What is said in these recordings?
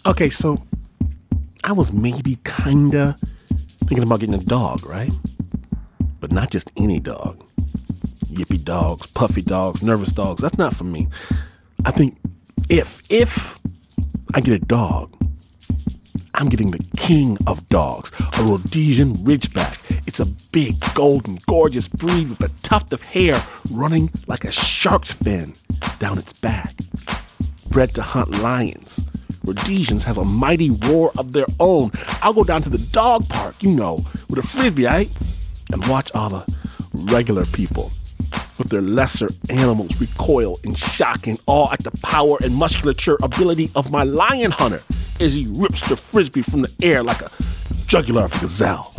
Okay, so I was maybe kinda thinking about getting a dog, right? But not just any dog. Yippy dogs, puffy dogs, nervous dogs. That's not for me. I think if I get a dog, I'm getting the king of dogs, a Rhodesian Ridgeback. It's a big, golden, gorgeous breed with a tuft of hair running like a shark's fin down its back. Bred to hunt lions. Rhodesians have a mighty roar of their own. I'll go down to the dog park, with a frisbee, right? And watch all the regular people with their lesser animals recoil in shock and awe at the power and musculature ability of my lion hunter as he rips the frisbee from the air like a jugular of a gazelle.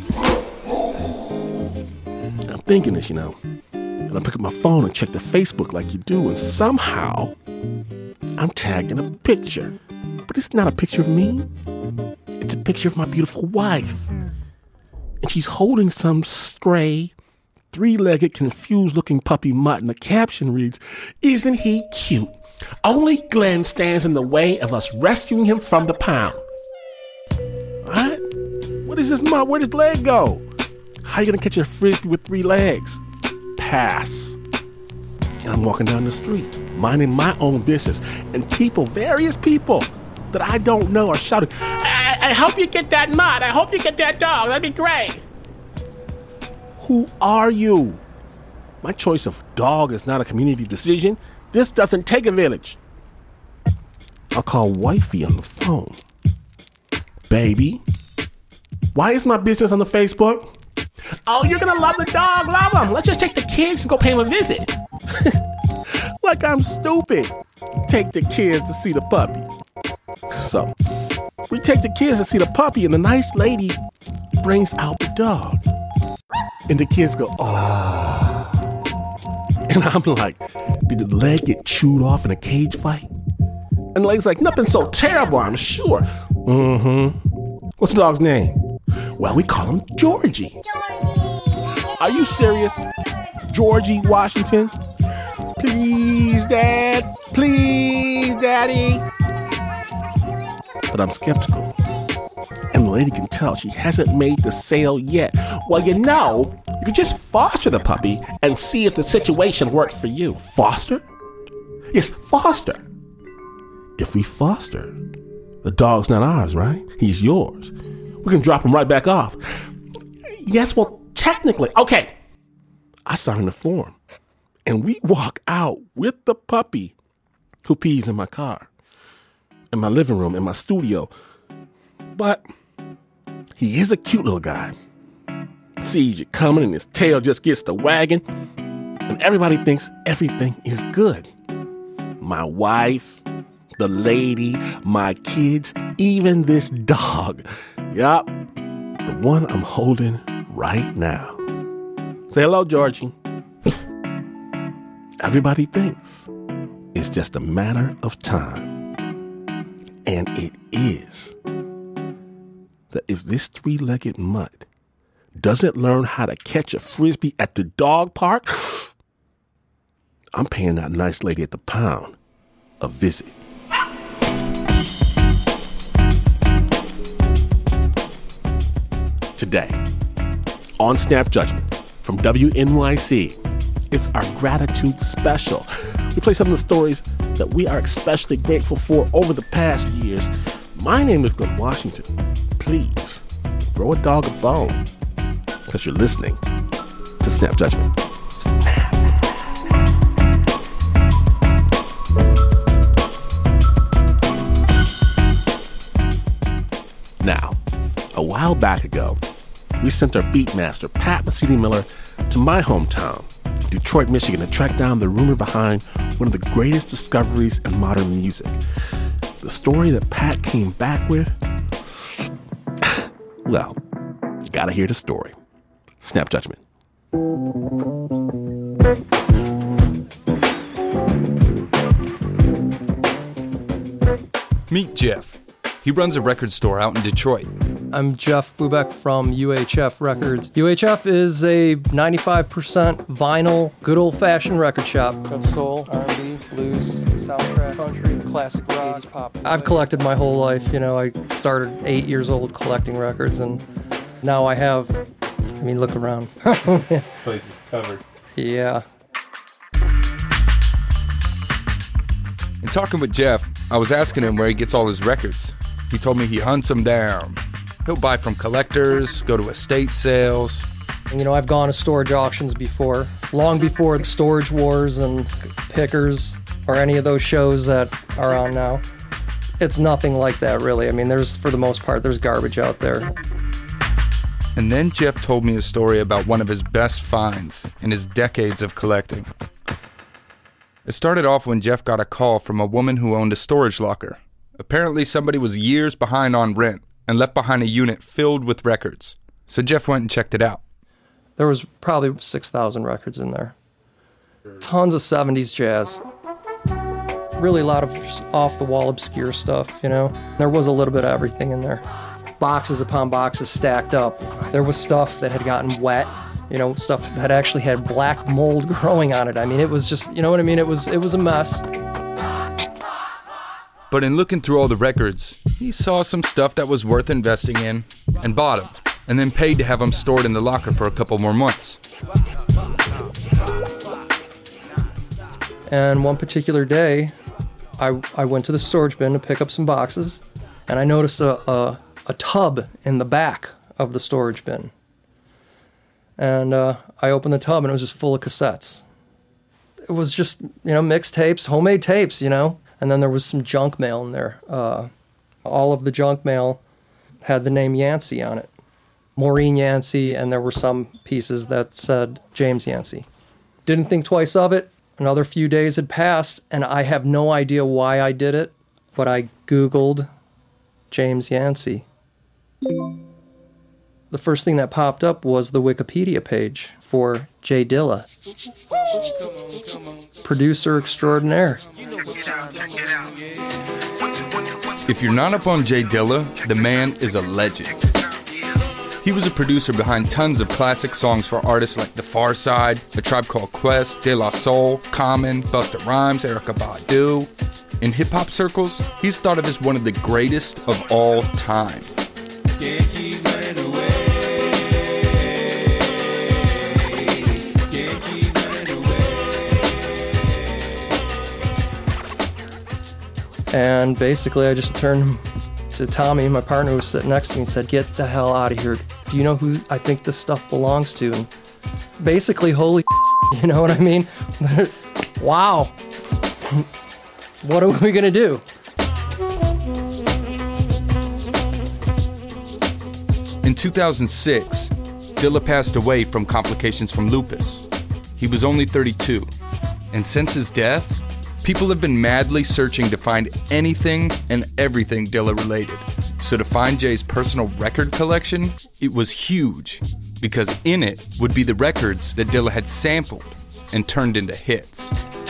I'm thinking this, and I pick up my phone and check the Facebook like you do, and somehow I'm tagged in a picture. But it's not a picture of me. It's a picture of my beautiful wife. And she's holding some stray, three-legged, confused-looking puppy mutt, and the caption reads, "Isn't he cute? Only Glenn stands in the way of us rescuing him from the pound." What? What is this mutt? Where'd his leg go? How you gonna catch a frisbee with 3 legs? Pass. And I'm walking down the street, minding my own business, and various people that I don't know are shouting, I hope you get that mutt. I hope you get that dog. That'd be great. Who are you? My choice of dog is not a community decision. This doesn't take a village. I'll call wifey on the phone. Baby, why is my business on the Facebook? Oh, you're gonna love the dog. Love him. Let's just take the kids and go pay him a visit. Like I'm stupid. Take the kids to see the puppy. So, we take the kids to see the puppy, and the nice lady brings out the dog. And the kids go, oh. And I'm like, did the leg get chewed off in a cage fight? And the lady's like, nothing so terrible, I'm sure. What's the dog's name? Well, we call him Georgie. Are you serious? Georgie Washington? Please, Dad. Please, Daddy. But I'm skeptical. And the lady can tell she hasn't made the sale yet. Well, you could just foster the puppy and see if the situation works for you. Foster? Yes, foster. If we foster, the dog's not ours, right? He's yours. We can drop him right back off. Yes, well, technically. Okay. I signed the form. And we walk out with the puppy who pees in my car, in my living room, in my studio. But he is a cute little guy. Sees you coming and his tail just gets to wagging. And everybody thinks everything is good. My wife, the lady, my kids, even this dog. Yup, the one I'm holding right now. Say hello, Georgie. Everybody thinks it's just a matter of time. And it is. That if this 3-legged mutt doesn't learn how to catch a frisbee at the dog park, I'm paying that nice lady at the pound a visit. Today, on Snap Judgment from WNYC, it's our gratitude special. We play some of the stories that we are especially grateful for over the past years. My name is Glenn Washington. Please, throw a dog a bone, because you're listening to Snap Judgment. Snap. Now, a while back ago, we sent our beatmaster, Pat Mesiti-Miller, to my hometown, Detroit, Michigan, to track down the rumor behind one of the greatest discoveries in modern music. The story that Pat came back with, well, you gotta hear the story. Snap Judgment. Meet Jeff. He runs a record store out in Detroit. I'm Jeff Blubeck from UHF Records. UHF is a 95% vinyl, good old-fashioned record shop. Got soul, R&B, blues, soundtrack, country, classic rock, pop. I've collected my whole life. I started 8 years old collecting records, and now I have, look around. Place is covered. Yeah. In talking with Jeff, I was asking him where he gets all his records. He told me he hunts them down. He'll buy from collectors, go to estate sales. I've gone to storage auctions before, long before the Storage Wars and Pickers or any of those shows that are on now. It's nothing like that, really. For the most part, there's garbage out there. And then Jeff told me a story about one of his best finds in his decades of collecting. It started off when Jeff got a call from a woman who owned a storage locker. Apparently somebody was years behind on rent and left behind a unit filled with records. So Jeff went and checked it out. There was probably 6,000 records in there. Tons of 70s jazz. Really a lot of off-the-wall obscure stuff, There was a little bit of everything in there. Boxes upon boxes stacked up. There was stuff that had gotten wet, stuff that actually had black mold growing on it. It was just, It was a mess. But in looking through all the records, he saw some stuff that was worth investing in and bought them, and then paid to have them stored in the locker for a couple more months. And one particular day, I went to the storage bin to pick up some boxes, and I noticed a tub in the back of the storage bin. And I opened the tub, and it was just full of cassettes. It was just, mixed tapes, homemade tapes, And then there was some junk mail in there. All of the junk mail had the name Yancey on it. Maureen Yancey, and there were some pieces that said James Yancey. Didn't think twice of it. Another few days had passed, and I have no idea why I did it, but I Googled James Yancey. The first thing that popped up was the Wikipedia page for Jay Dilla, producer extraordinaire. If you're not up on Jay Dilla, the man is a legend. He was a producer behind tons of classic songs for artists like The Pharcyde, A Tribe Called Quest, De La Soul, Common, Busta Rhymes, Erykah Badu. In hip-hop circles, he's thought of as one of the greatest of all time. And basically, I just turned to Tommy, my partner who was sitting next to me, and said, "Get the hell out of here. Do you know who I think this stuff belongs to?" And basically, holy you know what I mean? Wow. What are we going to do? In 2006, Dilla passed away from complications from lupus. He was only 32. And since his death, people have been madly searching to find anything and everything Dilla related. So to find Jay's personal record collection, it was huge, because in it would be the records that Dilla had sampled and turned into hits.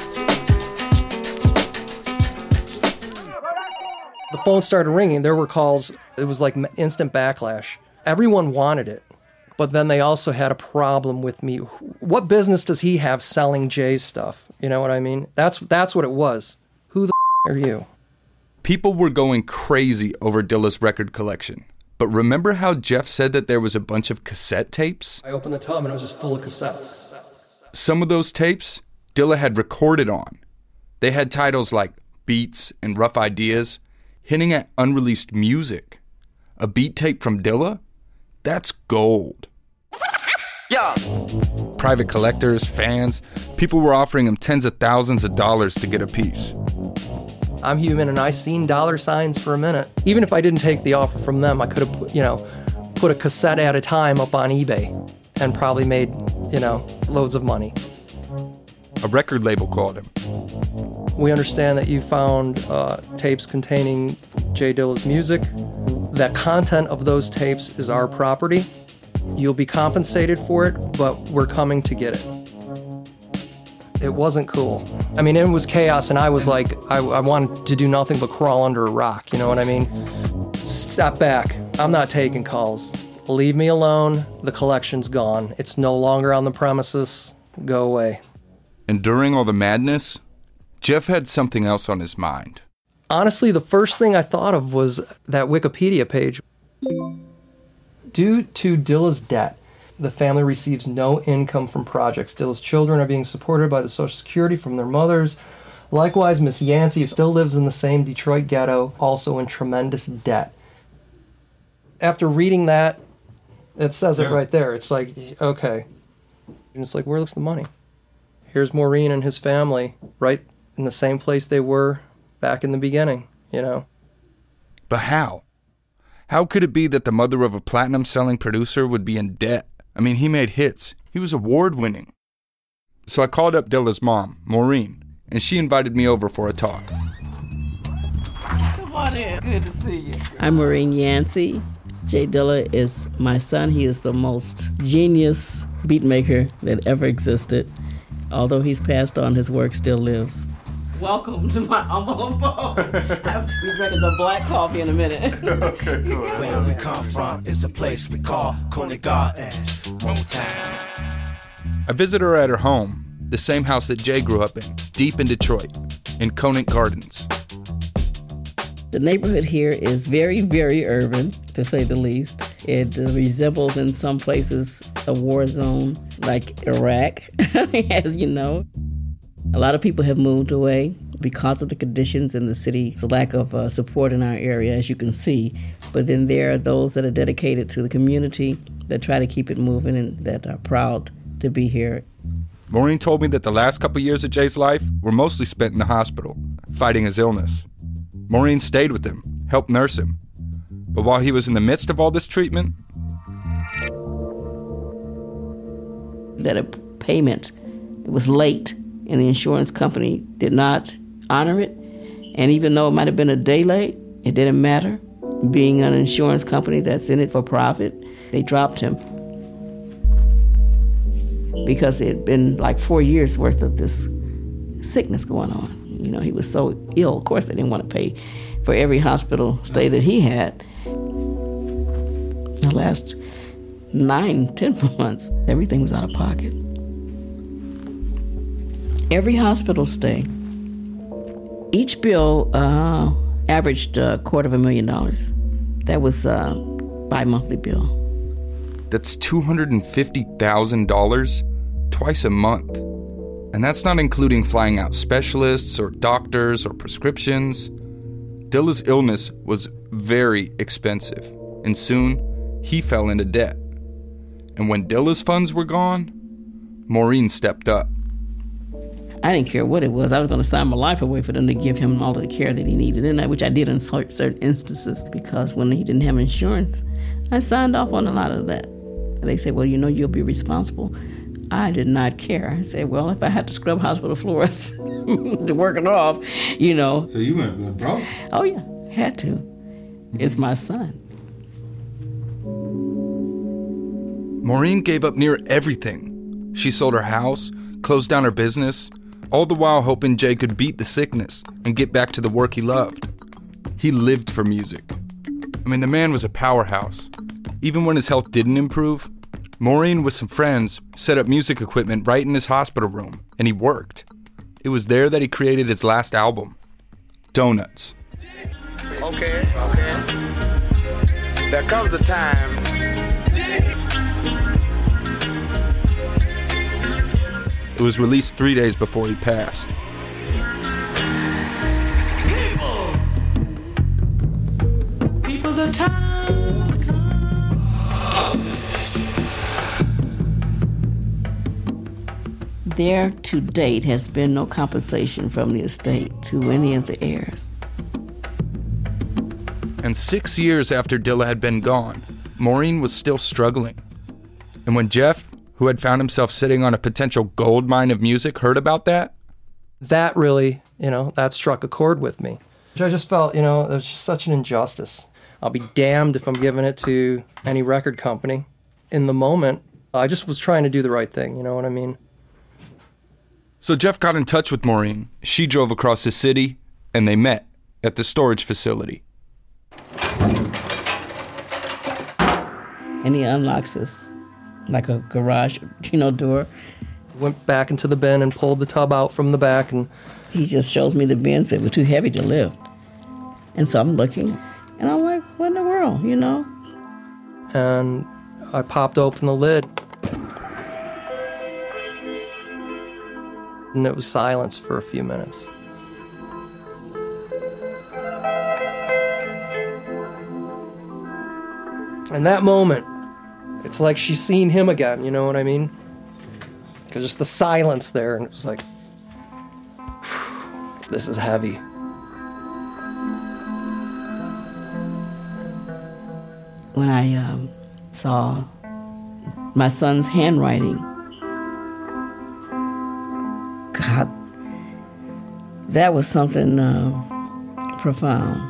The phone started ringing. There were calls. It was like instant backlash. Everyone wanted it. But then they also had a problem with me. What business does he have selling Jay's stuff? You know what I mean? That's what it was. Who the are you? People were going crazy over Dilla's record collection. But remember how Jeff said that there was a bunch of cassette tapes? I opened the tub and it was just full of cassettes. Some of those tapes Dilla had recorded on. They had titles like Beats and Rough Ideas, hinting at unreleased music. A beat tape from Dilla? That's gold. Yeah. Private collectors, fans, people were offering him tens of thousands of dollars to get a piece. I'm human and I seen dollar signs for a minute. Even if I didn't take the offer from them, I could have put a cassette at a time up on eBay and probably made, loads of money. A record label called him. We understand that you found tapes containing Jay Dilla's music. That content of those tapes is our property. You'll be compensated for it, but we're coming to get it. It wasn't cool. It was chaos, and I was like, I wanted to do nothing but crawl under a rock, you know what I mean? Step back. I'm not taking calls. Leave me alone. The collection's gone. It's no longer on the premises. Go away. And during all the madness, Jeff had something else on his mind. Honestly, the first thing I thought of was that Wikipedia page. Due to Dilla's debt, the family receives no income from projects. Dilla's children are being supported by the Social Security from their mothers. Likewise, Miss Yancey still lives in the same Detroit ghetto, also in tremendous debt. After reading that, it says it right there. It's like, okay. And it's like, where's the money? Here's Maureen and his family, right in the same place they were back in the beginning, you know? But how? How could it be that the mother of a platinum-selling producer would be in debt? I mean, he made hits. He was award-winning. So I called up Dilla's mom, Maureen, and she invited me over for a talk. Come on in. Good to see you. I'm Maureen Yancey. Jay Dilla is my son. He is the most genius beatmaker that ever existed. Although he's passed on, his work still lives. Welcome to my humble abode. I'll be drinking some black coffee in a minute. Okay, cool. Where we come from is a place we call Coney Gardens, Motown. I visited her at her home, the same house that Jay grew up in, deep in Detroit, in Conant Gardens. The neighborhood here is very, very urban, to say the least. It resembles in some places a war zone like Iraq, as you know. A lot of people have moved away because of the conditions in the city's lack of support in our area, as you can see. But then there are those that are dedicated to the community that try to keep it moving and that are proud to be here. Maureen told me that the last couple years of Jay's life were mostly spent in the hospital, fighting his illness. Maureen stayed with him, helped nurse him. But while he was in the midst of all this treatment... That a payment was late, and the insurance company did not honor it. And even though it might have been a day late, it didn't matter. Being an insurance company that's in it for profit, they dropped him. Because it had been like 4 years worth of this sickness going on. You know, he was so ill. Of course, they didn't want to pay for every hospital stay that he had. The last 9-10 months, everything was out of pocket. Every hospital stay, each bill averaged $250,000. That was a bi-monthly bill. That's $250,000 twice a month. And that's not including flying out specialists or doctors or prescriptions. Dilla's illness was very expensive, and soon he fell into debt. And when Dilla's funds were gone, Maureen stepped up. I didn't care what it was. I was going to sign my life away for them to give him all of the care that he needed, and which I did in certain instances, because when he didn't have insurance, I signed off on a lot of that. They said, well, you know, you'll be responsible. I did not care. I said, well, if I had to scrub hospital floors to work it off, you know. So you went broke? Oh, yeah, had to. It's my son. Maureen gave up near everything. She sold her house, closed down her business, all the while hoping Jay could beat the sickness and get back to the work he loved. He lived for music. I mean, the man was a powerhouse. Even when his health didn't improve, Maureen with some friends set up music equipment right in his hospital room, and he worked. It was there that he created his last album, Donuts. Okay. There comes a time. It was released 3 days before he passed. People, the time has come. There to date has been no compensation from the estate to any of the heirs. And 6 years after Dilla had been gone, Maureen was still struggling. And when Jeff, who had found himself sitting on a potential gold mine of music, heard about that, that really, that struck a chord with me. I just felt, there's just such an injustice. I'll be damned if I'm giving it to any record company. In the moment, I just was trying to do the right thing, you know what I mean? So Jeff got in touch with Maureen. She drove across the city, and they met at the storage facility. And he unlocks this, like a garage, door. Went back into the bin and pulled the tub out from the back, and he just shows me the bin, said, "We're too heavy to lift." And so I'm looking, and I'm like, what in the world, you know? And I popped open the lid, and it was silence for a few minutes. And that moment, it's like she's seen him again, you know what I mean? Because just the silence there, and it was like, this is heavy. When I saw my son's handwriting, God, that was something profound.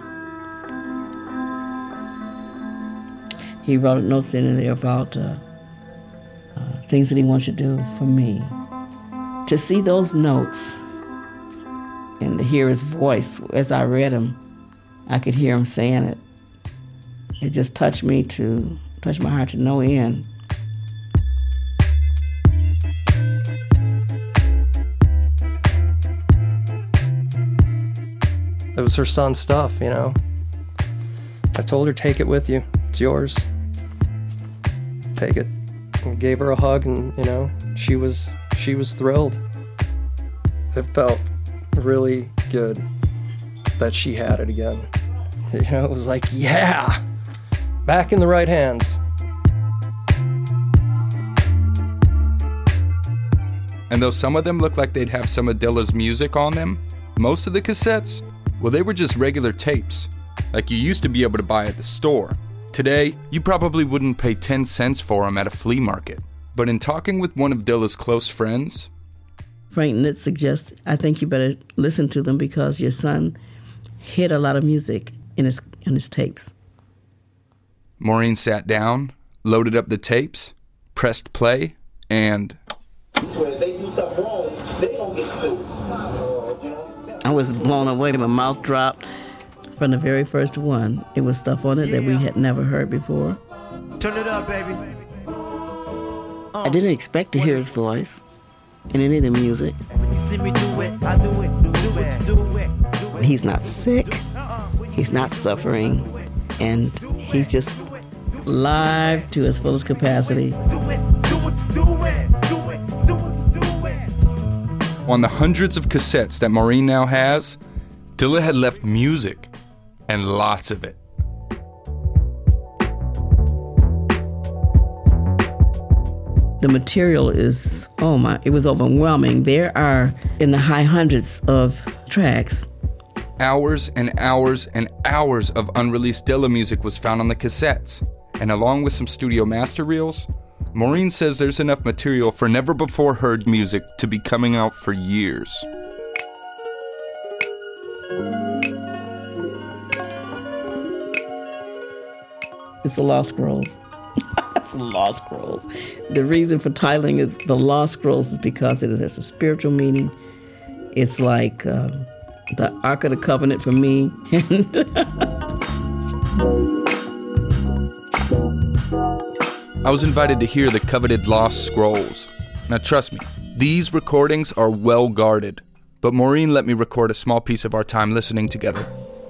He wrote notes in there about things that he wants to do for me. To see those notes and to hear his voice as I read them, I could hear him saying it. It just touched my heart to no end. It was her son's stuff, you know. I told her, take it with you. It's yours. Take it. And gave her a hug, and, you know, she was thrilled. It felt really good that she had it again. You know, it was like, yeah, back in the right hands. And though some of them look like they'd have some of Dilla's music on them, most of the cassettes, well, they were just regular tapes, like you used to be able to buy at the store. Today, you probably wouldn't pay 10 cents for them at a flea market. But in talking with one of Dilla's close friends, Frank Nitt suggests, I think you better listen to them because your son hid a lot of music in his tapes. Maureen sat down, loaded up the tapes, pressed play, and If they do something wrong, they don't get sued. I was blown away. My mouth dropped from the very first one. It was stuff on it that we had never heard before. Turn it up, baby. I didn't expect to hear his voice in any of the music. You see me do it, I do it, do it, do it. He's not sick. He's not suffering. And he's just live to his fullest capacity. Do it, do it, do it, do it, do it, do it. on the hundreds of cassettes that Maureen now has, Dilla had left music, and lots of it. The material is, it was overwhelming. There are in the high hundreds of tracks. Hours and hours and hours of unreleased Dilla music was found on the cassettes. And along with some studio master reels, Maureen says there's enough material for never-before-heard music to be coming out for years. It's the Lost Scrolls. It's the Lost Scrolls. The reason for titling it the Lost Scrolls is because it has a spiritual meaning. It's like the Ark of the Covenant for me. I was invited to hear the coveted Lost Scrolls. Now trust me, these recordings are well guarded, but Maureen let me record a small piece of our time listening together.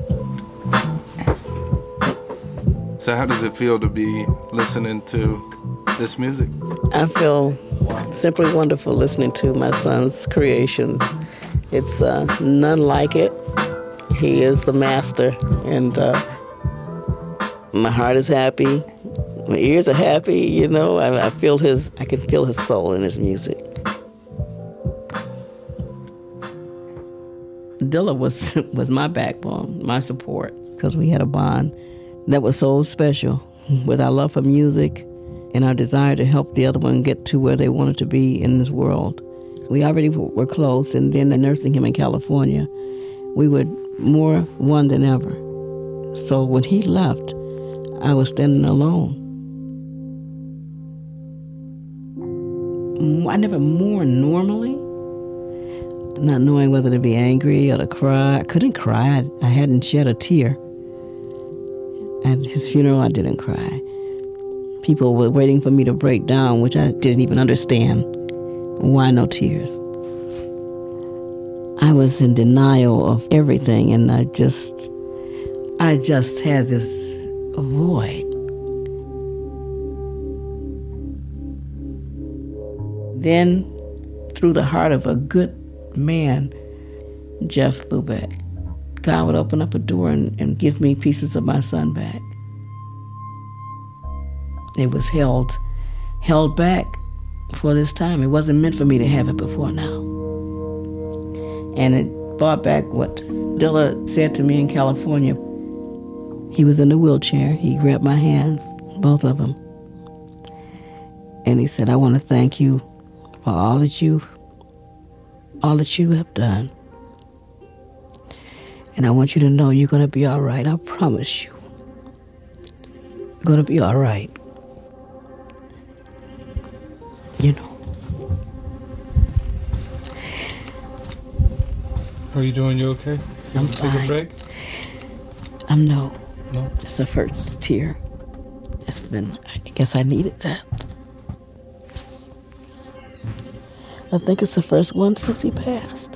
So how does it feel to be listening to this music? I feel simply wonderful listening to my son's creations. It's none like it. He is the master, and my heart is happy. My ears are happy, you know. I can feel his soul in his music. Dilla was my backbone, my support, because we had a bond that was so special with our love for music and our desire to help the other one get to where they wanted to be in this world. We already were close, and then the nursing home in California, we were more one than ever. So when he left, I was standing alone. I never mourned normally, not knowing whether to be angry or to cry. I couldn't cry. I hadn't shed a tear. At his funeral, I didn't cry. People were waiting for me to break down, which I didn't even understand. Why no tears? I was in denial of everything, and I just had this void. Then, through the heart of a good man, Jeff Bubeck, God would open up a door and give me pieces of my son back. It was held back for this time. It wasn't meant for me to have it before now. And it brought back what Dilla said to me in California. He was in a wheelchair. He grabbed my hands, both of them. And he said, I want to thank you for all that you have done. And I want you to know you're going to be all right. I promise you. You're going to be all right. You know. How are you doing? You okay? I'm Take fine. a break? No. No? It's the first tear. I guess I needed that. I think it's the first one since he passed.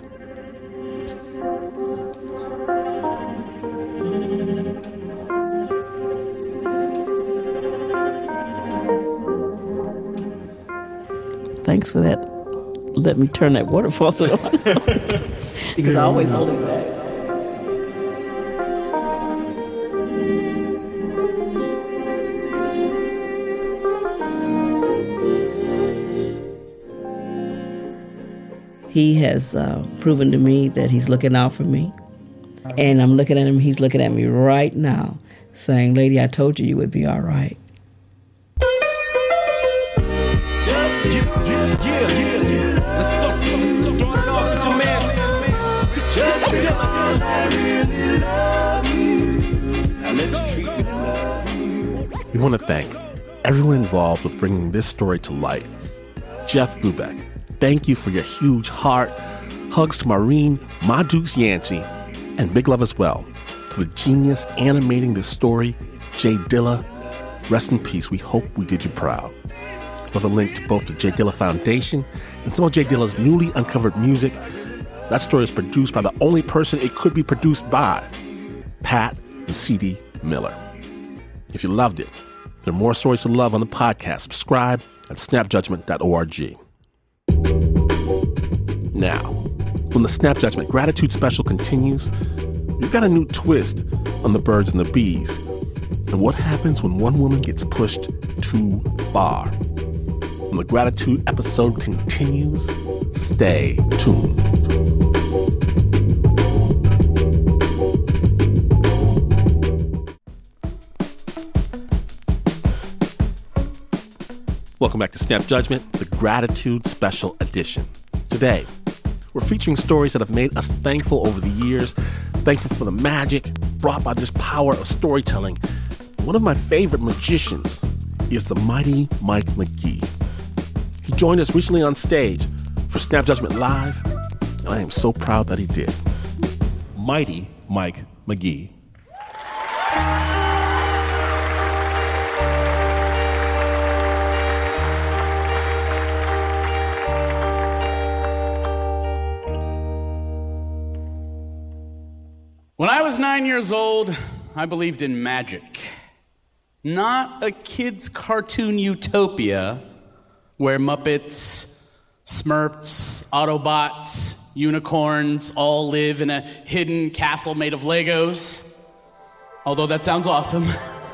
Thanks for that. Let me turn that water faucet on. Because I always hold it back. He has proven to me that he's looking out for me. And I'm looking at him, he's looking at me right now, saying, Lady, I told you would be all right. We want to thank everyone involved with bringing this story to light. Jeff Bubeck, thank you for your huge heart. Hugs to Maureen, Ma Dukes Yancey, and big love as well to the genius animating this story, Jay Dilla. Rest in peace. We hope we did you proud. We'll have a link to both the Jay Dilla Foundation and some of Jay Dilla's newly uncovered music. That story is produced by the only person it could be produced by, Pat and C.D. Miller. If you loved it, there are more stories to love on the podcast. Subscribe at snapjudgment.org. Now, when the Snap Judgment Gratitude Special continues, we've got a new twist on the birds and the bees and what happens when one woman gets pushed too far. When the gratitude episode continues, stay tuned. Welcome back to Snap Judgment, the Gratitude Special Edition. Today, we're featuring stories that have made us thankful over the years, thankful for the magic brought by this power of storytelling. One of my favorite magicians is the mighty Mike McGee. He joined us recently on stage for Snap Judgment Live, and I am so proud that he did. Mighty Mike McGee. When I was 9 years old, I believed in magic. Not a kid's cartoon utopia where Muppets, Smurfs, Autobots, unicorns all live in a hidden castle made of Legos. Although that sounds awesome.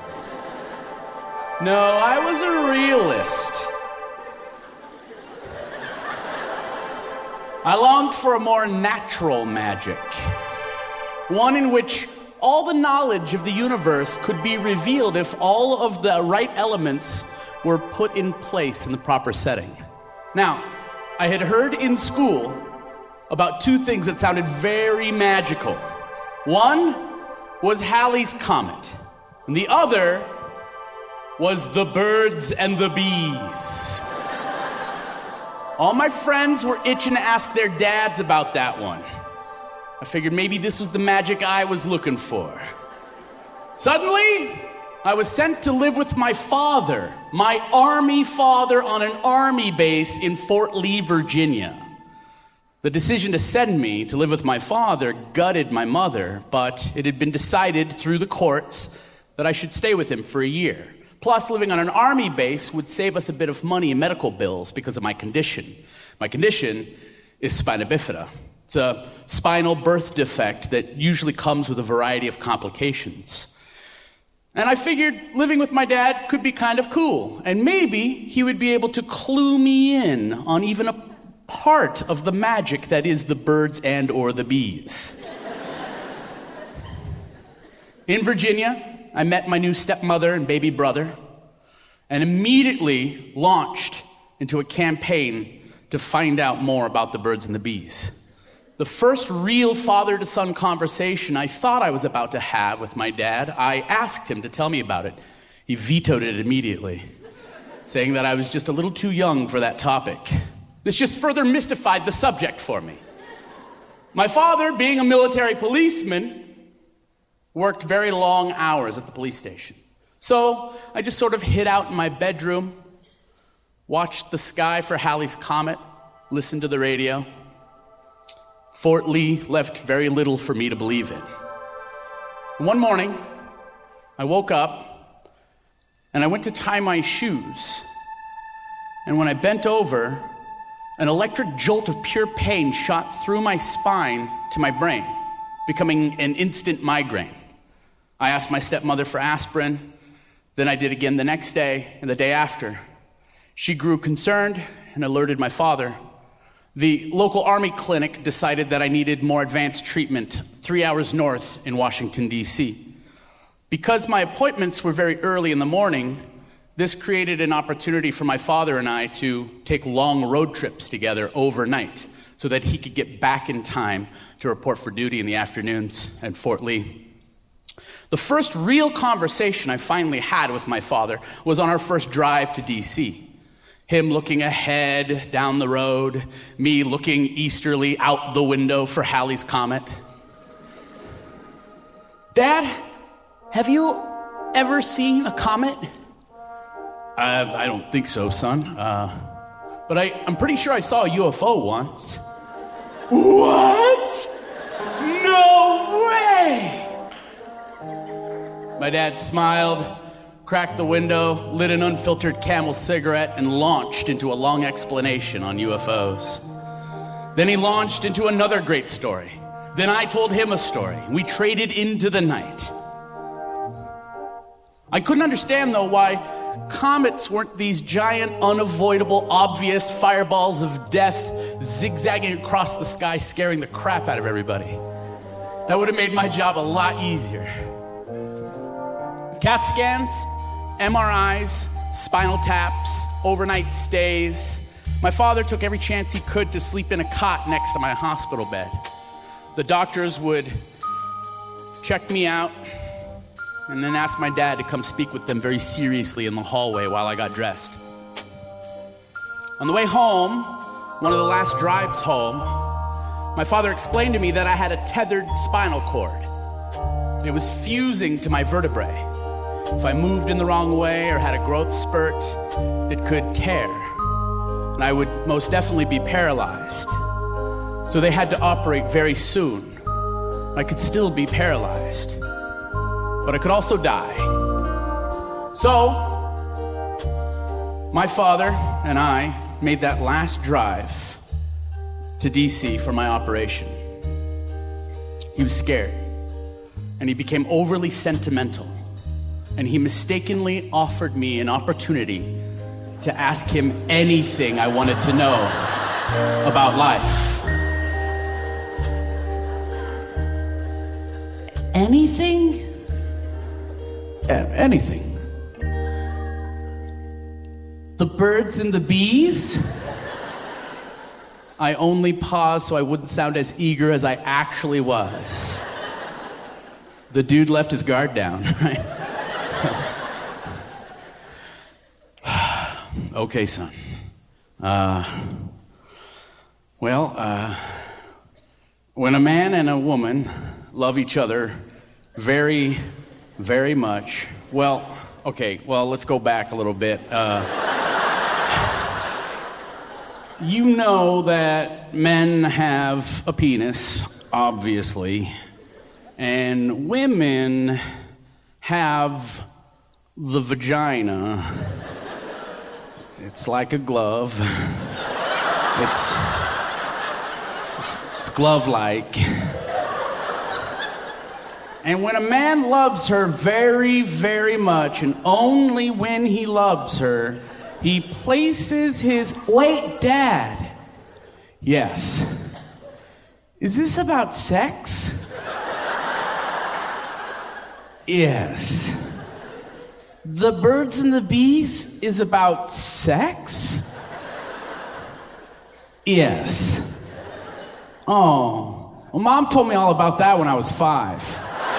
No, I was a realist. I longed for a more natural magic. One in which all the knowledge of the universe could be revealed if all of the right elements were put in place in the proper setting. Now, I had heard in school about two things that sounded very magical. One was Halley's Comet, and the other was the birds and the bees. All my friends were itching to ask their dads about that one. I figured maybe this was the magic I was looking for. Suddenly, I was sent to live with my father, my Army father, on an Army base in Fort Lee, Virginia. The decision to send me to live with my father gutted my mother, but it had been decided through the courts that I should stay with him for a year. Plus, living on an army base would save us a bit of money in medical bills because of my condition. My condition is spina bifida. It's a spinal birth defect that usually comes with a variety of complications. And I figured living with my dad could be kind of cool, and maybe he would be able to clue me in on even a part of the magic that is the birds and or the bees. In Virginia, I met my new stepmother and baby brother and immediately launched into a campaign to find out more about the birds and the bees. The first real father-to-son conversation I thought I was about to have with my dad, I asked him to tell me about it. He vetoed it immediately, saying that I was just a little too young for that topic. This just further mystified the subject for me. My father, being a military policeman, worked very long hours at the police station. So I just sort of hid out in my bedroom, watched the sky for Halley's Comet, listened to the radio. Fort Lee left very little for me to believe in. One morning, I woke up and I went to tie my shoes. And when I bent over, an electric jolt of pure pain shot through my spine to my brain, becoming an instant migraine. I asked my stepmother for aspirin, then I did again the next day and the day after. She grew concerned and alerted my father. The local army clinic decided that I needed more advanced treatment 3 hours north in Washington, D.C. Because my appointments were very early in the morning, this created an opportunity for my father and I to take long road trips together overnight so that he could get back in time to report for duty in the afternoons at Fort Lee. The first real conversation I finally had with my father was on our first drive to D.C. Him looking ahead down the road, me looking easterly out the window for Halley's Comet. Dad, have you ever seen a comet? I don't think so, son. But I'm pretty sure I saw a UFO once. What? No way! My dad smiled, cracked the window, lit an unfiltered Camel cigarette, and launched into a long explanation on UFOs. Then he launched into another great story. Then I told him a story. We traded into the night. I couldn't understand, though, why comets weren't these giant, unavoidable, obvious fireballs of death zigzagging across the sky, scaring the crap out of everybody. That would have made my job a lot easier. CAT scans, MRIs, spinal taps, overnight stays. My father took every chance he could to sleep in a cot next to my hospital bed. The doctors would check me out and then ask my dad to come speak with them very seriously in the hallway while I got dressed. On the way home, one of the last drives home, my father explained to me that I had a tethered spinal cord. It was fusing to my vertebrae. If I moved in the wrong way or had a growth spurt, it could tear, and I would most definitely be paralyzed. So they had to operate very soon. I could still be paralyzed, but I could also die. So, my father and I made that last drive to DC for my operation. He was scared, and he became overly sentimental, and he mistakenly offered me an opportunity to ask him anything I wanted to know about life. Anything? Yeah, anything. The birds and the bees? I only paused so I wouldn't sound as eager as I actually was. The dude left his guard down, right? Okay, son. When a man and a woman love each other very, very much, let's go back a little bit. you know that men have a penis, obviously, and women have the vagina. It's like a glove. It's glove-like. And when a man loves her very, very much, and only when he loves her, he places his... Wait, Dad. Yes. Is this about sex? Yes. The Birds and the Bees is about sex? Yes. Oh. Well, Mom told me all about that when I was 5.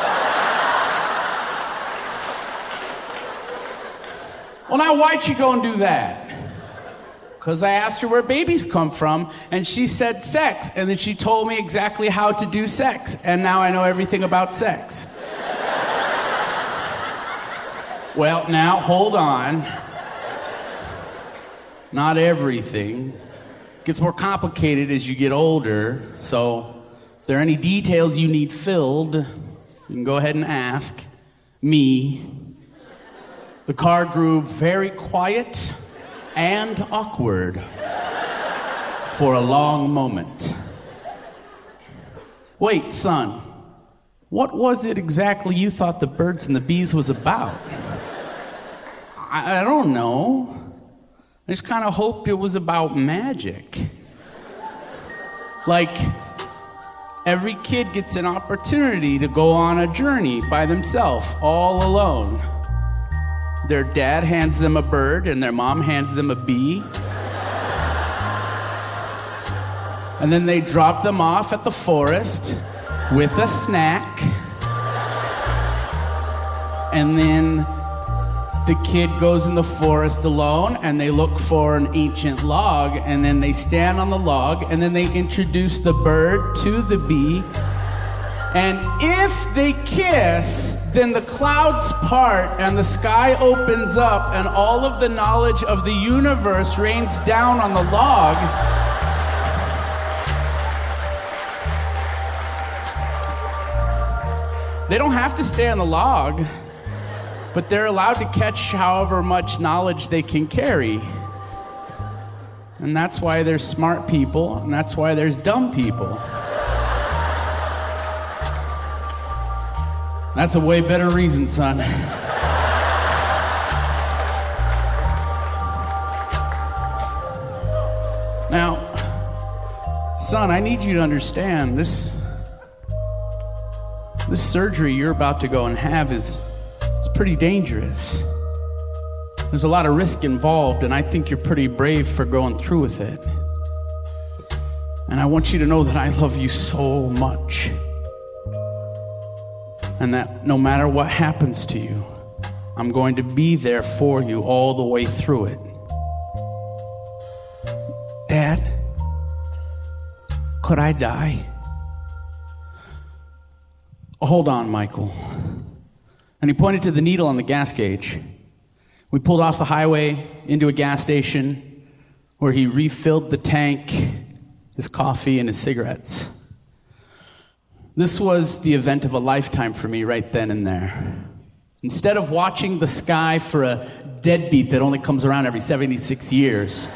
Well, now why'd you go and do that? Because I asked her where babies come from, and she said sex, and then she told me exactly how to do sex, and now I know everything about sex. Well, now, hold on. Not everything. It gets more complicated as you get older, so if there are any details you need filled, you can go ahead and ask me. The car grew very quiet and awkward for a long moment. Wait, son, what was it exactly you thought The Birds and the Bees was about? I don't know. I just kind of hoped it was about magic. Like, every kid gets an opportunity to go on a journey by themselves, all alone. Their dad hands them a bird and their mom hands them a bee. And then they drop them off at the forest with a snack. And then the kid goes in the forest alone and they look for an ancient log, and then they stand on the log and then they introduce the bird to the bee. And if they kiss, then the clouds part and the sky opens up and all of the knowledge of the universe rains down on the log. They don't have to stay on the log, but they're allowed to catch however much knowledge they can carry. And that's why there's smart people, and that's why there's dumb people. That's a way better reason, son. Now, son, I need you to understand this surgery you're about to go and have is pretty dangerous. There's a lot of risk involved, and I think you're pretty brave for going through with it. And I want you to know that I love you so much. And that no matter what happens to you, I'm going to be there for you all the way through it. Dad, could I die? Hold on, Michael. And he pointed to the needle on the gas gauge. We pulled off the highway into a gas station where he refilled the tank, his coffee, and his cigarettes. This was the event of a lifetime for me right then and there. Instead of watching the sky for a deadbeat that only comes around every 76 years,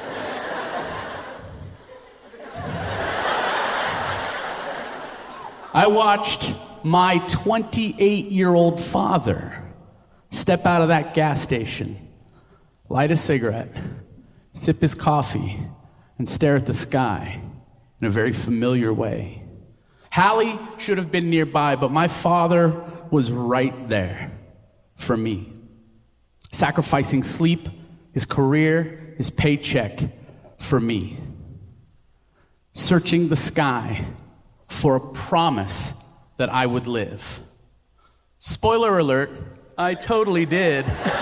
I watched my 28-year-old father step out of that gas station, light a cigarette, sip his coffee, and stare at the sky in a very familiar way. Hallie should have been nearby, but my father was right there for me, sacrificing sleep, his career, his paycheck for me, searching the sky for a promise that I would live. Spoiler alert, I totally did.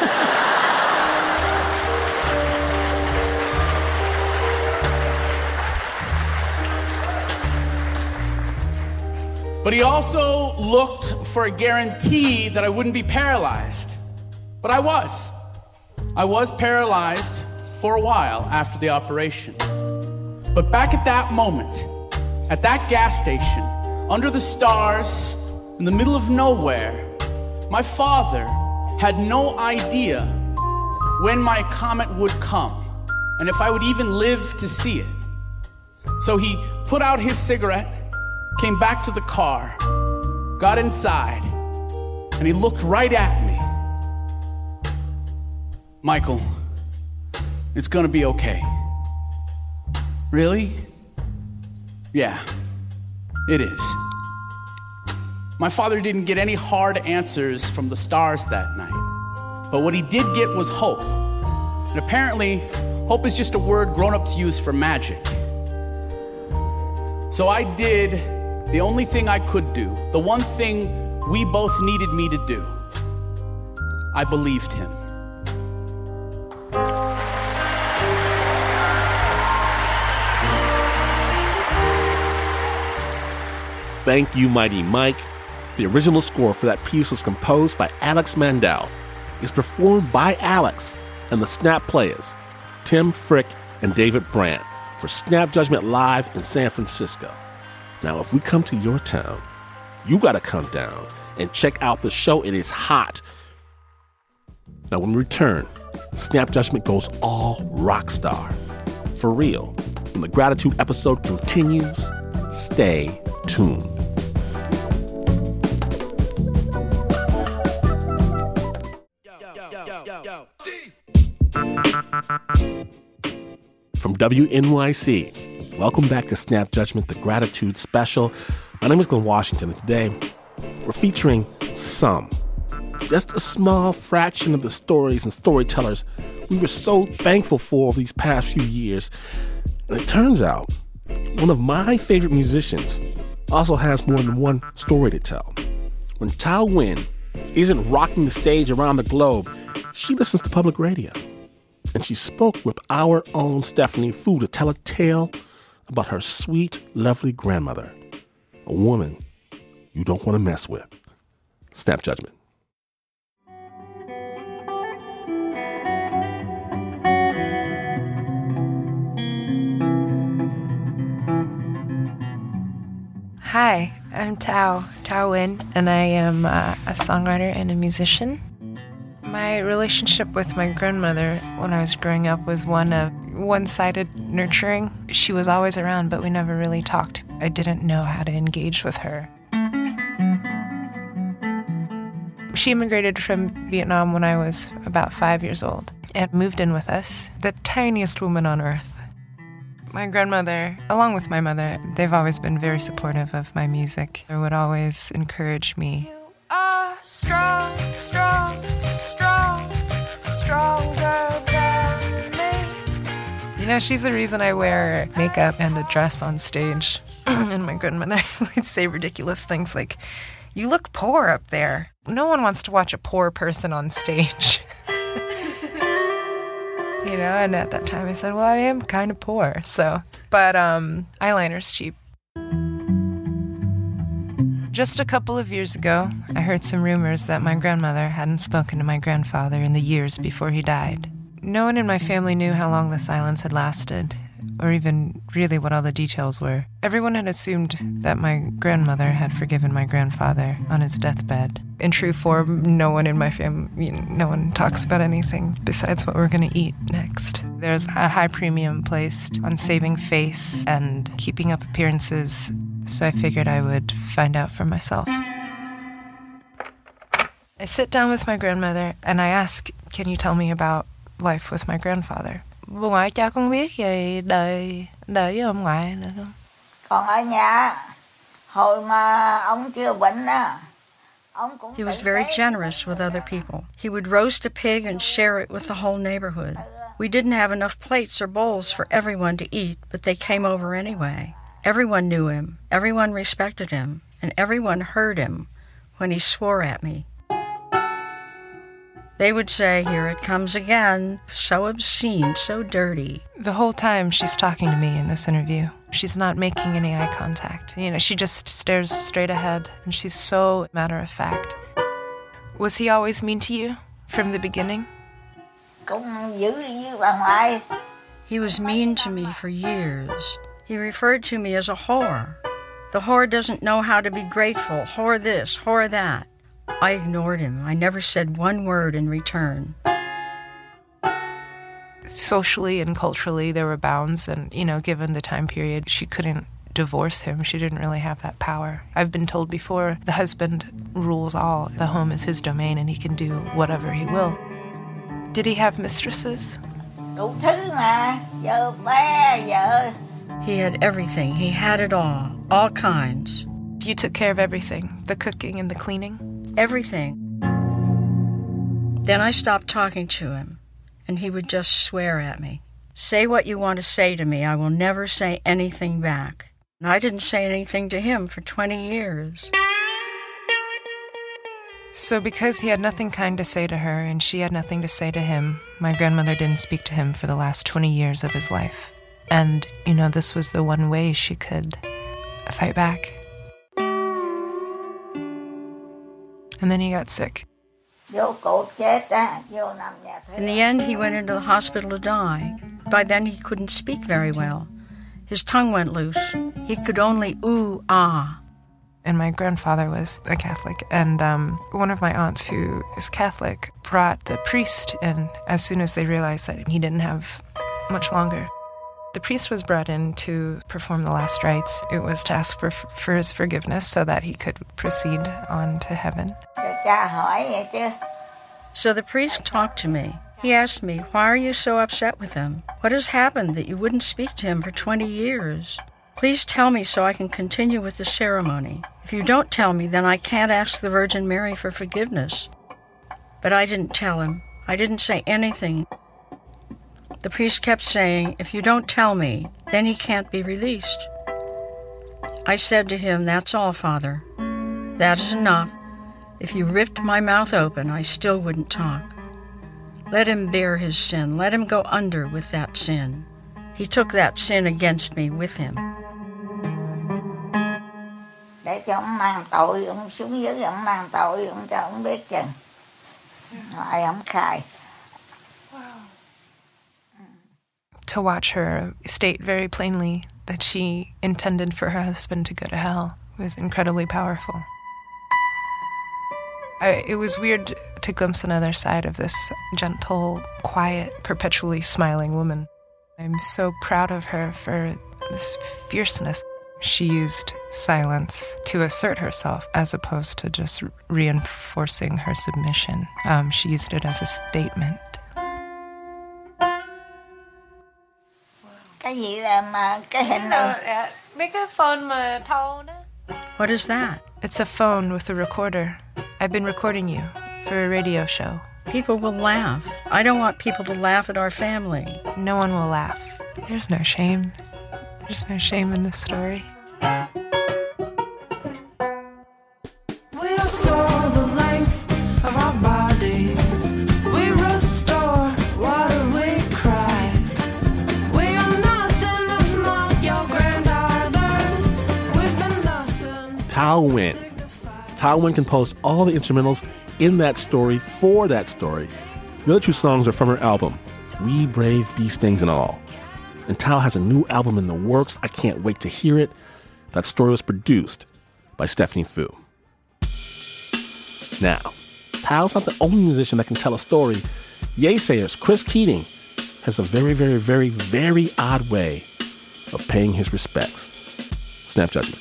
But he also looked for a guarantee that I wouldn't be paralyzed. But I was. I was paralyzed for a while after the operation. But back at that moment, at that gas station, under the stars, in the middle of nowhere, my father had no idea when my comet would come and if I would even live to see it. So he put out his cigarette, came back to the car, got inside, and he looked right at me. Michael, it's gonna be okay. Really? Yeah, it is. My father didn't get any hard answers from the stars that night. But what he did get was hope. And apparently, hope is just a word grown-ups use for magic. So I did the only thing I could do, the one thing we both needed me to do. I believed him. Thank you, Mighty Mike. The original score for that piece was composed by Alex Mandel. It's performed by Alex and the Snap Players, Tim Frick and David Brandt, for Snap Judgment Live in San Francisco. Now, if we come to your town, you got to come down and check out the show. It is hot. Now, when we return, Snap Judgment goes all rock star. For real. When the Gratitude episode continues, stay tuned. From WNYC, welcome back to Snap Judgment, the Gratitude Special. My name is Glenn Washington, and today we're featuring just a small fraction of the stories and storytellers we were so thankful for these past few years. And it turns out one of my favorite musicians also has more than one story to tell. When Thao Nguyen isn't rocking the stage around the globe, she listens to public radio. And she spoke with our own Stephanie Fu to tell a tale about her sweet, lovely grandmother, a woman you don't want to mess with. Snap Judgment. Hi, I'm Thao Nguyen, and I am a songwriter and a musician. My relationship with my grandmother when I was growing up was one of one-sided nurturing. She was always around, but we never really talked. I didn't know how to engage with her. She immigrated from Vietnam when I was about 5 years old and moved in with us, the tiniest woman on earth. My grandmother, along with my mother, they've always been very supportive of my music. They would always encourage me. You are strong, strong, strong, stronger than me. You know, she's the reason I wear makeup and a dress on stage. And my grandmother would say ridiculous things like, "You look poor up there." No one wants to watch a poor person on stage. You know, and at that time I said, well, I am kind of poor, so. But eyeliner's cheap. Just a couple of years ago, I heard some rumors that my grandmother hadn't spoken to my grandfather in the years before he died. No one in my family knew how long the silence had lasted, or even really what all the details were. Everyone had assumed that my grandmother had forgiven my grandfather on his deathbed. In true form, no one in my family, no one talks about anything besides what we're going to eat next. There's a high premium placed on saving face and keeping up appearances, so I figured I would find out for myself. I sit down with my grandmother and I ask, can you tell me about life with my grandfather? Bà ngoại cho con biết về đời với ông ngoại nữa không? Còn ở nhà, hồi mà ông chưa bệnh á. He was very generous with other people. He would roast a pig and share it with the whole neighborhood. We didn't have enough plates or bowls for everyone to eat, but they came over anyway. Everyone knew him, everyone respected him, and everyone heard him when he swore at me. They would say, "Here it comes again," so obscene, so dirty. The whole time she's talking to me in this interview, she's not making any eye contact. You know, she just stares straight ahead, and she's so matter of fact. Was he always mean to you from the beginning? Cũng dữ như bà ngoại. He was mean to me for years. He referred to me as a whore. The whore doesn't know how to be grateful. Whore this, whore that. I ignored him. I never said one word in return. Socially and culturally, there were bounds, and, given the time period, she couldn't divorce him. She didn't really have that power. I've been told before, the husband rules all. The home is his domain, and he can do whatever he will. Did he have mistresses? He had everything. He had it all kinds. You took care of everything, the cooking and the cleaning? Everything. Then I stopped talking to him, and he would just swear at me. Say what you want to say to me. I will never say anything back. And I didn't say anything to him for 20 years. So because he had nothing kind to say to her and she had nothing to say to him, my grandmother didn't speak to him for the last 20 years of his life. And, this was the one way she could fight back. And then he got sick. In the end, he went into the hospital to die. By then, he couldn't speak very well. His tongue went loose. He could only ooh, ah. And my grandfather was a Catholic, and one of my aunts who is Catholic brought the priest in as soon as they realized that he didn't have much longer. The priest was brought in to perform the last rites. It was to ask for his forgiveness so that he could proceed on to heaven. So the priest talked to me. He asked me, why are you so upset with him? What has happened that you wouldn't speak to him for 20 years? Please tell me so I can continue with the ceremony. If you don't tell me, then I can't ask the Virgin Mary for forgiveness. But I didn't tell him. I didn't say anything. The priest kept saying, if you don't tell me, then he can't be released. I said to him, that's all, Father. That is enough. If you ripped my mouth open, I still wouldn't talk. Let him bear his sin. Let him go under with that sin. He took that sin against me with him. Để cho ông mang tội, ông xuống dưới, ông mang tội, ông cho ông biết chừng. Rồi ông khai. To watch her state very plainly that she intended for her husband to go to hell was incredibly powerful. It was weird to glimpse another side of this gentle, quiet, perpetually smiling woman. I'm so proud of her for this fierceness. She used silence to assert herself as opposed to just reinforcing her submission. She used it as a statement. Cái gì là mà cái hình này? Mấy cái phone mà thâu đó. What is that? It's a phone with a recorder. I've been recording you for a radio show. People will laugh. I don't want people to laugh at our family. No one will laugh. There's no shame. There's no shame in this story. We'll soar the length of our bodies. We restore water we cry. We are nothing if not your granddaughters. We've been nothing. Thao Nguyen. Thao Nguyen composed all the instrumentals in that story for that story. The other two songs are from her album, We Brave Bee Stings and All. And Thao has a new album in the works. I can't wait to hear it. That story was produced by Stephanie Fu. Now, Thao's not the only musician that can tell a story. Yeasayers Chris Keating has a very, very, very, very odd way of paying his respects. Snap judgment.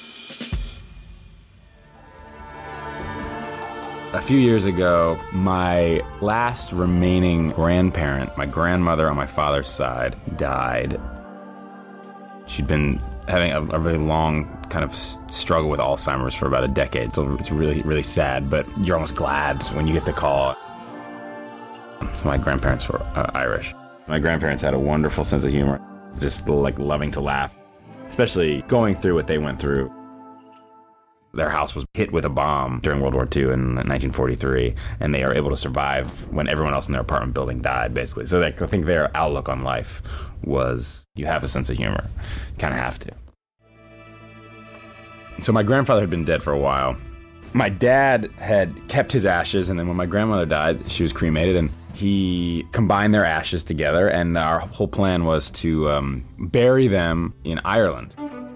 A few years ago, my last remaining grandparent, my grandmother on my father's side, died. She'd been having a really long kind of struggle with Alzheimer's for about a decade, so it's really, really sad, but you're almost glad when you get the call. My grandparents were Irish. My grandparents had a wonderful sense of humor, just like loving to laugh, especially going through what they went through. Their house was hit with a bomb during World War II in 1943, and they are able to survive when everyone else in their apartment building died, basically. So I think their outlook on life was, you have a sense of humor. You kind of have to. So my grandfather had been dead for a while. My dad had kept his ashes, and then when my grandmother died, she was cremated, and he combined their ashes together, and our whole plan was to bury them in Ireland.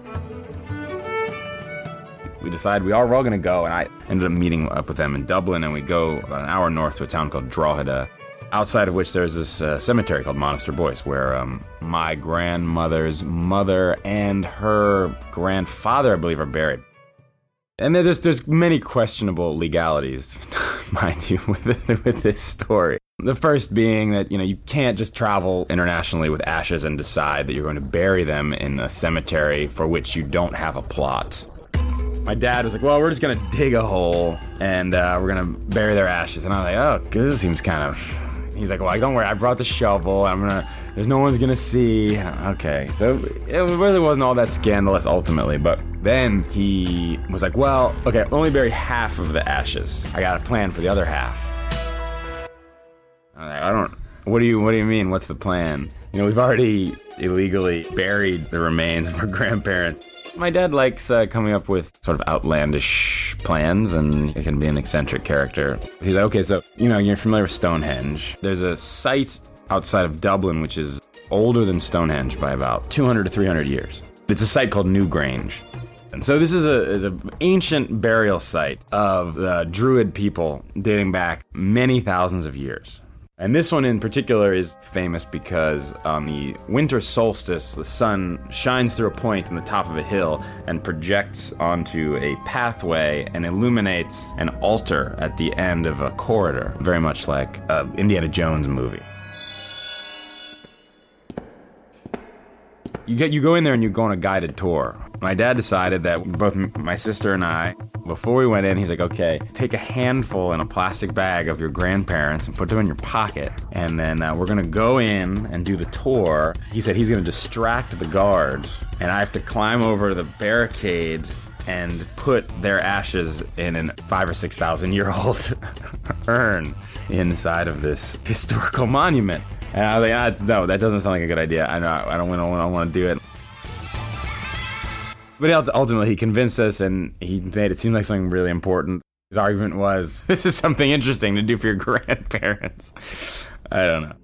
We decided we were all going to go, and I ended up meeting up with them in Dublin, and we go about an hour north to a town called Drogheda, outside of which there's this cemetery called Monaster Boyce, where my grandmother's mother and her grandfather, I believe, are buried. And there's many questionable legalities, mind you, with this story. The first being that, you can't just travel internationally with ashes and decide that you're going to bury them in a cemetery for which you don't have a plot. My dad was like, well, we're just going to dig a hole and we're going to bury their ashes. And I was like, oh, this seems kind of... He's like, well, don't worry, I brought the shovel. There's no one's going to see. Okay, so it really wasn't all that scandalous ultimately, but then he was like, well, okay, only bury half of the ashes. I got a plan for the other half. I don't... What do you mean? What's the plan? We've already illegally buried the remains of our grandparents. My dad likes coming up with sort of outlandish plans, and he can be an eccentric character. He's like, okay, so, you're familiar with Stonehenge. There's a site outside of Dublin which is older than Stonehenge by about 200 to 300 years. It's a site called Newgrange. And so this is an ancient burial site of the Druid people dating back many thousands of years. And this one in particular is famous because on the winter solstice, the sun shines through a point in the top of a hill and projects onto a pathway and illuminates an altar at the end of a corridor, very much like an Indiana Jones movie. You go in there and you go on a guided tour. My dad decided that both my sister and I, before we went in, he's like, okay, take a handful in a plastic bag of your grandparents and put them in your pocket. And then we're going to go in and do the tour. He said he's going to distract the guard. And I have to climb over the barricade and put their ashes in a 5,000 or 6,000 year old urn inside of this historical monument. And I was like, no, that doesn't sound like a good idea. I don't want to do it. But ultimately, he convinced us, and he made it seem like something really important. His argument was, this is something interesting to do for your grandparents. I don't know.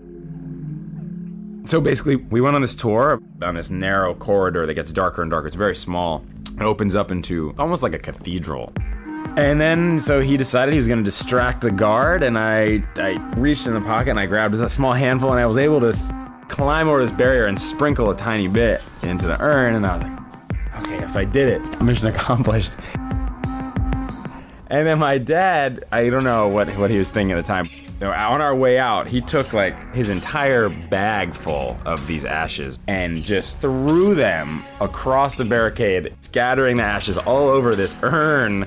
So basically, we went on this tour on this narrow corridor that gets darker and darker. It's very small. It opens up into almost like a cathedral. And then, so he decided he was going to distract the guard, and I reached in the pocket and I grabbed a small handful, and I was able to climb over this barrier and sprinkle a tiny bit into the urn, and I was like, okay, so I did it. Mission accomplished. And then my dad, I don't know what he was thinking at the time. On our way out, he took like his entire bag full of these ashes and just threw them across the barricade, scattering the ashes all over this urn.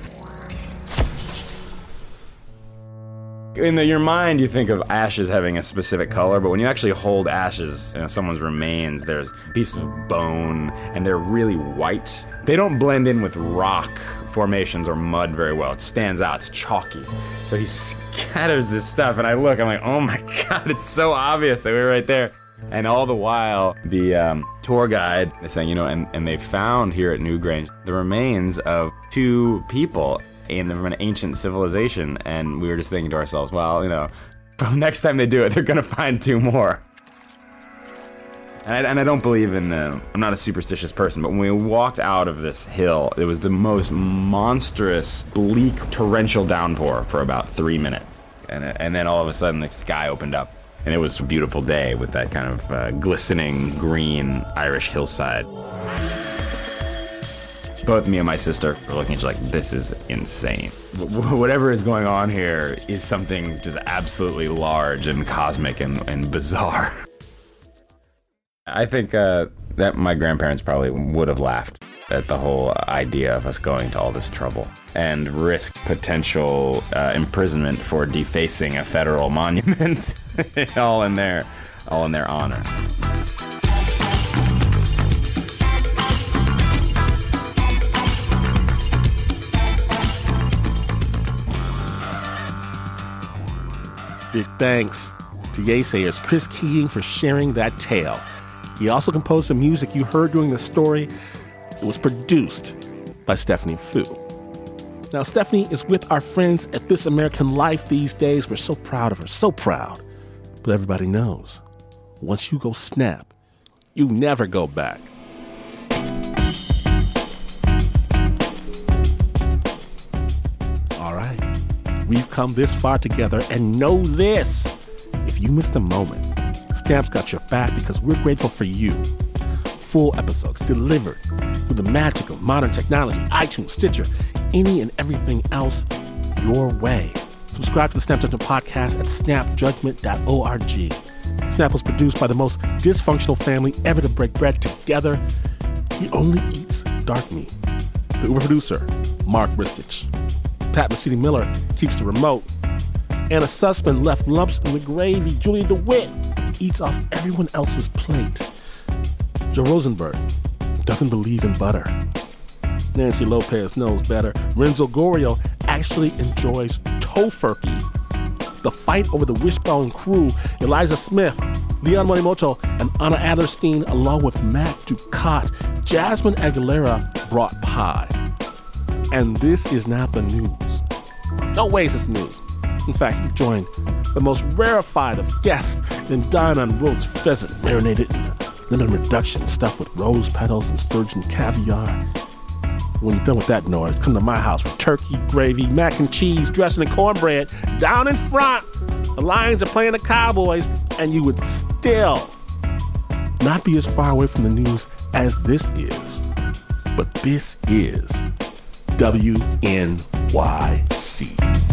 In your mind, you think of ashes having a specific color, but when you actually hold ashes, someone's remains, there's pieces of bone, and they're really white. They don't blend in with rock formations or mud very well. It stands out. It's chalky. So he scatters this stuff, and I'm like, oh my God, it's so obvious that we were right there. And all the while, the tour guide is saying, and they found here at Newgrange the remains of two people from an ancient civilization, and we were just thinking to ourselves, well, next time they do it, they're gonna find two more. And I don't believe in, I'm not a superstitious person, but when we walked out of this hill, it was the most monstrous, bleak, torrential downpour for about 3 minutes. And then all of a sudden the sky opened up, and it was a beautiful day with that kind of glistening green Irish hillside. Both me and my sister were looking at each other like, this is insane. Whatever is going on here is something just absolutely large and cosmic and bizarre. I think that my grandparents probably would have laughed at the whole idea of us going to all this trouble and risk potential imprisonment for defacing a federal monument, all in their honor. Big thanks to Yeasayer's Chris Keating for sharing that tale. He also composed the music you heard during the story. It was produced by Stephanie Fu. Now, Stephanie is with our friends at This American Life these days. We're so proud of her, so proud. But everybody knows, once you go snap, you never go back. All right, we've come this far together, and know this. If you missed a moment, Snap's got your back because we're grateful for you. Full episodes delivered with the magic of modern technology, iTunes, Stitcher, any and everything else your way. Subscribe to the Snap Judgment podcast at snapjudgment.org. Snap was produced by the most dysfunctional family ever to break bread together. He only eats dark meat. The Uber producer, Mark Ristich. Pat Mesiti-Miller keeps the remote. Anna Sussman left lumps in the gravy. Julie DeWitt eats off everyone else's plate. Joe Rosenberg doesn't believe in butter. Nancy Lopez knows better. Renzo Gorio actually enjoys tofurkey. The fight over the Wishbone crew, Eliza Smith, Leon Morimoto, and Anna Adlerstein, along with Matt Ducat. Jasmine Aguilera brought pie. And this is not the news. No ways it's news. In fact, he joined the most rarefied of guests in dine on roast pheasant marinated in lemon reduction stuffed with rose petals and sturgeon caviar. When you're done with that noise, come to my house for turkey, gravy, mac and cheese, dressing, and cornbread. Down in front, the Lions are playing the Cowboys, and you would still not be as far away from the news as this is. But this is WNYC.